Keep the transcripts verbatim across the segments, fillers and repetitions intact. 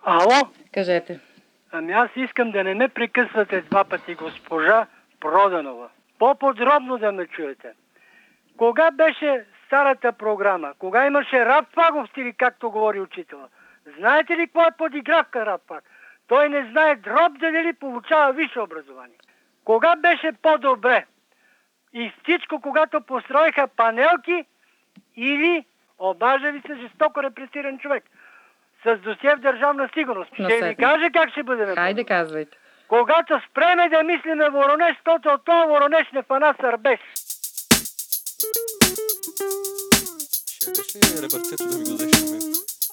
Ало? Кажете. Ами аз искам да не ме прекъсвате два пъти, госпожа Проданова. По-подробно да ме чуете. Кога беше старата програма? Кога имаше рапфаговци или както говори учителя? Знаете ли какво е подигравка рапфаг? Той не знае дроб да дали получава висше образование. Кога беше по-добре? И всичко, когато построиха панелки или обажа ви се жестоко репресиран човек с досие в Държавна сигурност. Но ще сетне. ви кажа как ще бъде. Хайде, казвайте. Когато спреме да мислиме Воронеж, защото от това Воронеж не фана сърбеж. Ще деш ли ребърцето да ми го дадеш на мен?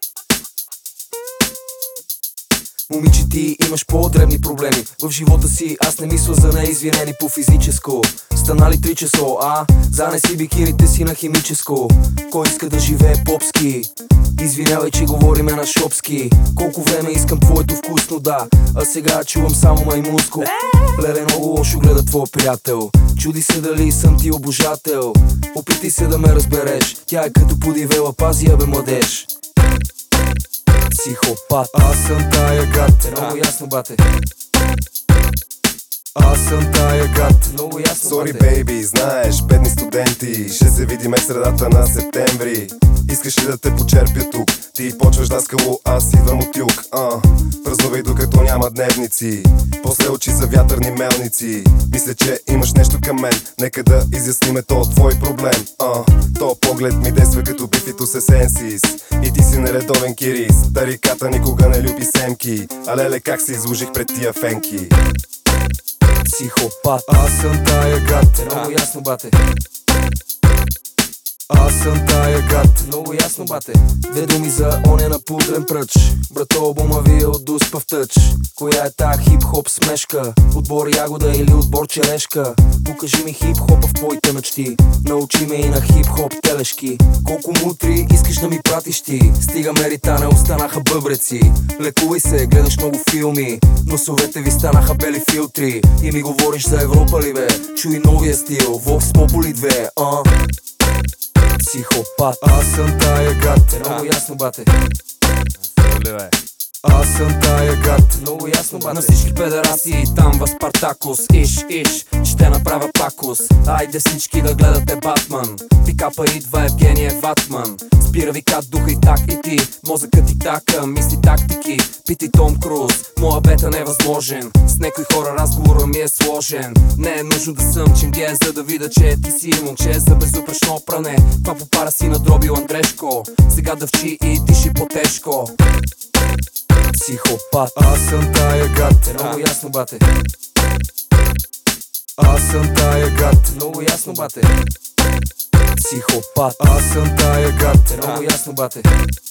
Момиче, ти имаш по-дребни проблеми в живота си, аз не мисля за неизвинени по физическо. Станали три часо, а? Занеси бикините си на химическо. Кой иска да живее попски? Извинявай, че говориме на шопски. Колко време искам твоето вкусно, да. А сега чувам само маймунско. Леле, много лошо гледа твой приятел. Чуди се дали съм ти обожател. Опитай се да ме разбереш. Тя е като подивела, пази я бе младеж. Психопат. Аз съм тая гад. Много ясно, бате. Аз съм тая гад. Много ясно, Sorry, бате. baby, знаеш, бедни студенти, ще се видиме в средата на септември. Искаш ли да те почерпя тук? Ти почваш даскало, аз идвам от юг. а. Празнувай докато няма дневници, после очи за вятърни мелници. Мисля, че имаш нещо към мен, нека да изясниме то твой проблем. а. То поглед ми действа като бифито с есенсис. И ти си нередовен кирис. Тариката никога не люби семки. А леле, как се изложих пред тия фенки. Психопат. Аз съм тая гад. Много ясно, бате. Аз съм тая гад. Много ясно, бате. Две думи за оня на пудрен пръч. Брато, обума ви от дуспав тъч. Коя е тая хип-хоп смешка? Отбор ягода или отбор черешка? Покажи ми хип-хопа в твоите мечти. Научи ме и на хип-хоп телешки. Колко мутри искаш да ми пратиш ти? Стига меритана, останаха бъбреци. Лекувай се, гледаш много филми. Носовете ви станаха бели филтри. И ми говориш за Европа ли бе? Чуй новия стил, Vox Populi две, а? Психопат. Аз съм тая гад. Много ясно, бате. Аз съм тая гад. Много ясно, бате. На всички педераси там в Спартакус. Иш, иш, ще направя пакус. Айде всички да гледате Батман. Пикапа идва Евгения Ватман. Спира викат духа и так и ти. Мозъкът ти така, мисли тактики. Пити Том Круз, моя бета невъзможен. С някои хора разговора ми е сложен. Не е нужно да съм ченгез, за да видя, че ти си момче за безупречно пране. Това попара си надробил Андрешко. Сега дъвчи и диши по-тежко. Психопат. Аз съм тая гад. Много ясно, бате. Аз съм тая гад. Много ясно, бате. Психопат. Аз съм тая гад. Много ясно, бате.